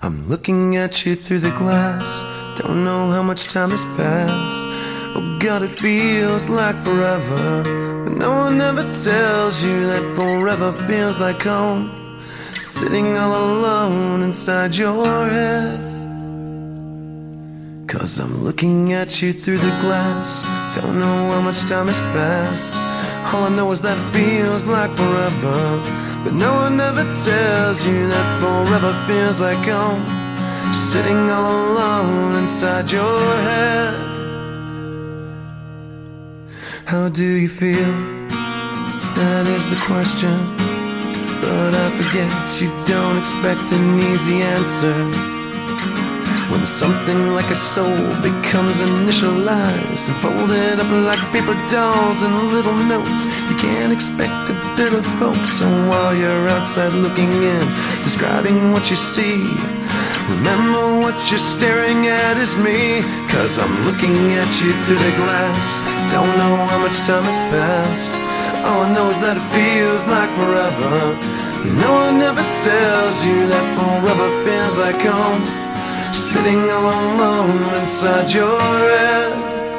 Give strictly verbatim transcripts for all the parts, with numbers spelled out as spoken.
I'm looking at you through the glass. Don't know how much time has passed. Oh God, it feels like forever, but no one ever tells you that forever feels like home. Sitting all alone inside your head. Cause I'm looking at you through the glass. Don't know how much time has passed. All I know is that it feels like forever, but no one ever tells you that forever feels like home. Sitting all alone inside your head. How do you feel? That is the question. But I forget you don't expect an easy answer. When something like a soul becomes initialized and folded up like paper dolls and little notes, you can't expect a bit of folks. So while you're outside looking in, describing what you see, remember what you're staring at is me. Cause I'm looking at you through the glass. Don't know how much time has passed. All I know is that it feels like forever, but no one ever tells you that forever feels like home. Sitting all alone inside your head.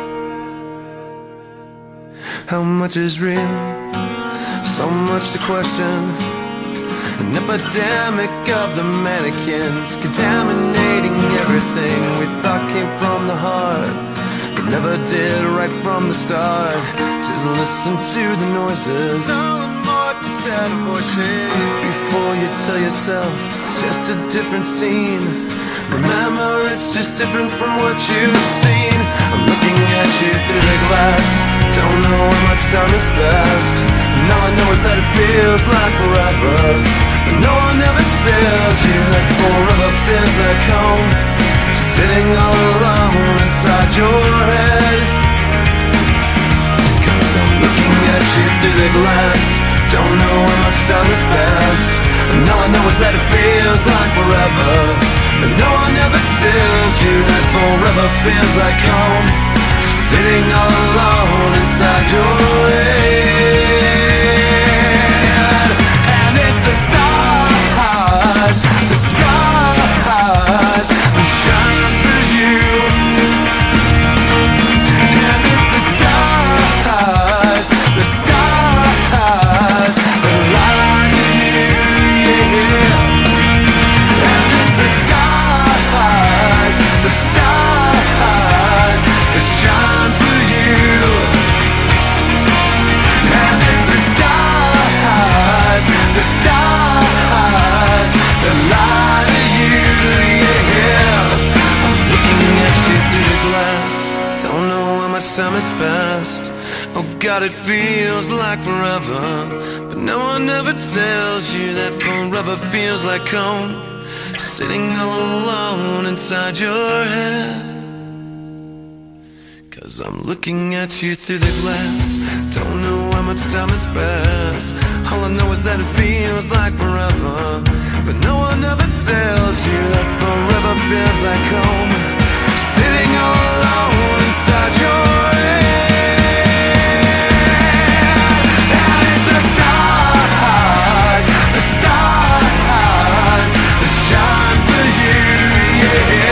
How much is real? So much to question. An epidemic of the mannequins, contaminating everything we thought came from the heart, but never did right from the start. Just listen to the noises, no more instead of voices. Before you tell yourself it's just a different scene, remember it's just different from what you've seen. I'm looking at you through the glass. Don't know how much time has passed, and all I know is that it feels like forever, but no one ever tells you that forever feels like home. Sitting all alone inside your head. Cause I'm looking at you through the glass. Don't know how much time has passed, and all I know is that it feels like forever, but no one ever tells you that forever feels like home. Sitting all alone inside your head. And it's the stars, the stars that shine for you. And it's the stars, the stars that light you, yeah. And it's the stars, the stars that shine for you. And it's the stars, the stars that light you, yeah. I'm looking at you through the glass. Don't know how much time has passed. Oh God, it feels like forever, but no one ever tells you that forever feels like home. Sitting all alone inside your head. Cause I'm looking at you through the glass. Don't know how much time has passed. All I know is that it feels like forever, but no one ever tells you that forever feels like home. Sitting all alone inside your head. And it's the stars, the stars that shine for you, yeah.